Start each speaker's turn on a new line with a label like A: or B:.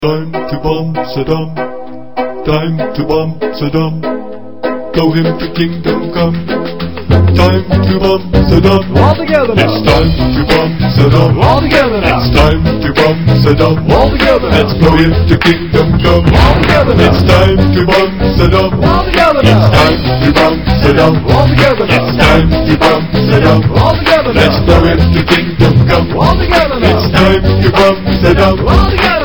A: Time to bomb Saddam, time to bomb Saddam, blow him to kingdom come. Time to bomb Saddam,
B: all together now.
A: It's time to bomb Saddam,
B: All together now.
A: It's time to bomb Saddam,
B: All together now.
A: let's blow him to kingdom come.
B: All together now.
A: It's time to bomb Saddam,
B: All together
A: it's
B: now.
A: time to bomb Saddam,
B: All together now.
A: it's time to bomb Saddam,
B: All together
A: let's
B: now.
A: blow him to kingdom come.
B: All together now.
A: It's time to bomb Saddam.
B: All together.